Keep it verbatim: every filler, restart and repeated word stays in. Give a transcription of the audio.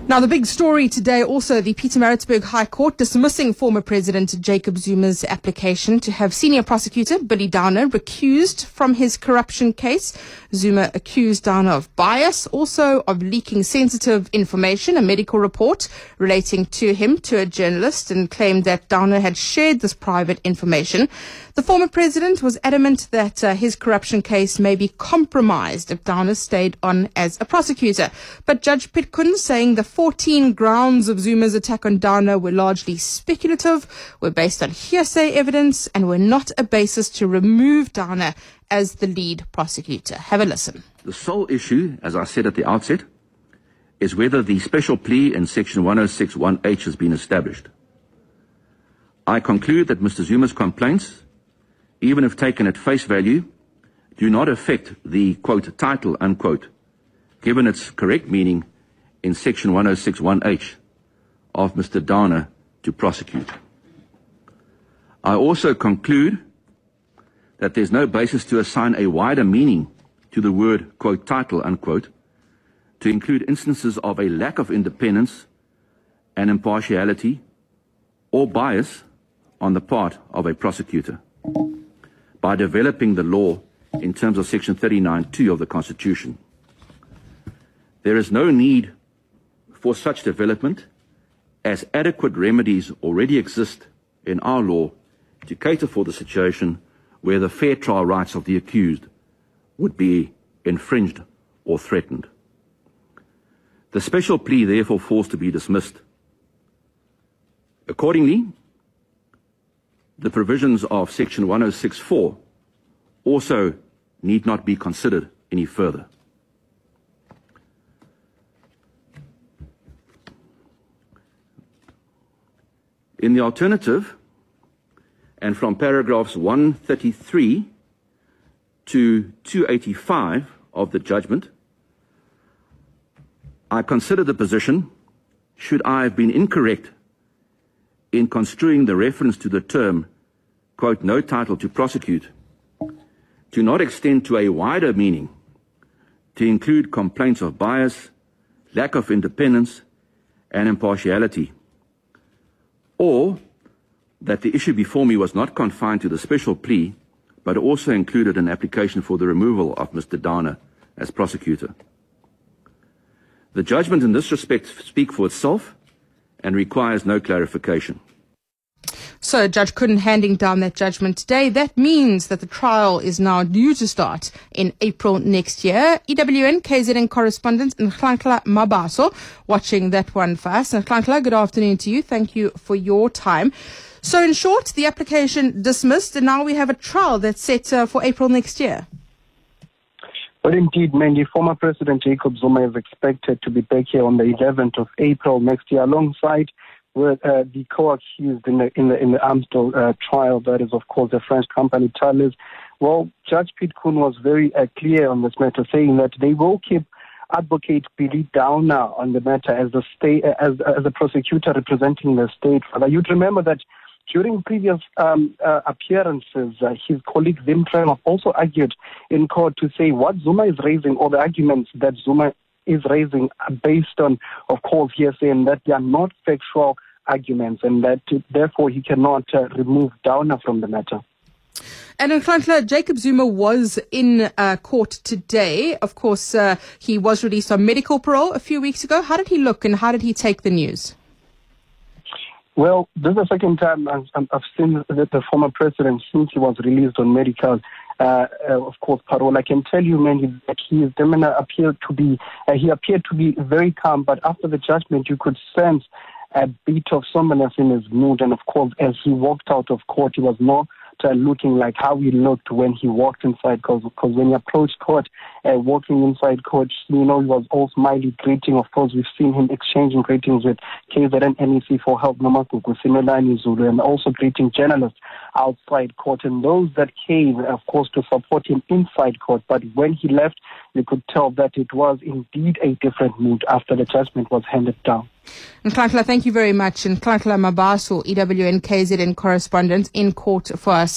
Now, the big story today, also the Pietermaritzburg High Court dismissing former President Jacob Zuma's application to have senior prosecutor Billy Downer recused from his corruption case. Zuma accused Downer of bias, also of leaking sensitive information, a medical report relating to him to a journalist, and claimed that Downer had shared this private information. The former president was adamant that uh, his corruption case may be compromised if Downer stayed on as a prosecutor. But Judge Pitkun saying the fourteen grounds of Zuma's attack on Downer were largely speculative, were based on hearsay evidence, and were not a basis to remove Downer as the lead prosecutor. Have a listen. The sole issue, as I said at the outset, is whether the special plea in section one oh six one H has been established. I conclude that Mister Zuma's complaints, even if taken at face value, do not affect the, quote, title, unquote, given its correct meaning in section one oh six one H of Mister Downer to prosecute. I also conclude that there's no basis to assign a wider meaning to the word, quote, title, unquote, to include instances of a lack of independence and impartiality or bias on the part of a prosecutor by developing the law in terms of section thirty-nine two of the Constitution. There is no need for such development, as adequate remedies already exist in our law to cater for the situation where the fair trial rights of the accused would be infringed or threatened. The special plea therefore falls to be dismissed. Accordingly, the provisions of section one oh six four also need not be considered any further. In the alternative, and from paragraphs one thirty-three to two eighty-five of the judgment, I consider the position, should I have been incorrect in construing the reference to the term, quote, no title to prosecute, to not extend to a wider meaning, to include complaints of bias, lack of independence, and impartiality, or that the issue before me was not confined to the special plea, but also included an application for the removal of Mister Downer as prosecutor. The judgment in this respect speaks for itself and requires no clarification. So Judge Kudden handing down that judgment today. That means that the trial is now due to start in April next year. E W N K Z N correspondent Nhlanhla Mabaso watching that one for us. Nhlanhla, good afternoon to you. Thank you for your time. So in short, the application dismissed, and now we have a trial that's set uh, for April next year. But indeed, Mandy, former President Jacob Zuma is expected to be back here on the eleventh of April next year, alongside with uh, the co-accused in the in the in the Amstel uh, trial. That is, of course, the French company Thales. Well, Judge Pitkun was very uh, clear on this matter, saying that they will keep Advocate Billy Downer on the matter as the state as as a prosecutor representing the state. Father, you'd remember that during previous um, uh, appearances, uh, his colleague Wim Tremor also argued in court to say what Zuma is raising, or the arguments that Zuma is raising, are based on, of course, hearsay, and that they are not factual arguments, and that uh, therefore he cannot uh, remove Downer from the matter. And in Nhlanhla, Jacob Zuma was in uh, court today. Of course, uh, he was released on medical parole a few weeks ago. How did he look, and how did he take the news? Well, this is the second time I've, I've seen that the former president since he was released on medical, uh, uh, of course, parole. I can tell you, man, that his demeanor appeared to be, uh, he appeared to be very calm, but after the judgment, you could sense a bit of somberness in his mood. And of course, as he walked out of court, he was not uh, looking like how he looked when he walked inside, because when he approached court, uh, walking inside court, you know, he was all smiley, greeting. Of course, we've seen him exchanging greetings with K Z N N E C for Help Namakuku, Simelani Zulu, and also greeting journalists outside court, and those that came, of course, to support him inside court. But when he left, you could tell that it was indeed a different mood after the judgment was handed down. Nhlanhla, thank you very much. And Nhlanhla Mabaso, E W N K Z N correspondent, in court for us.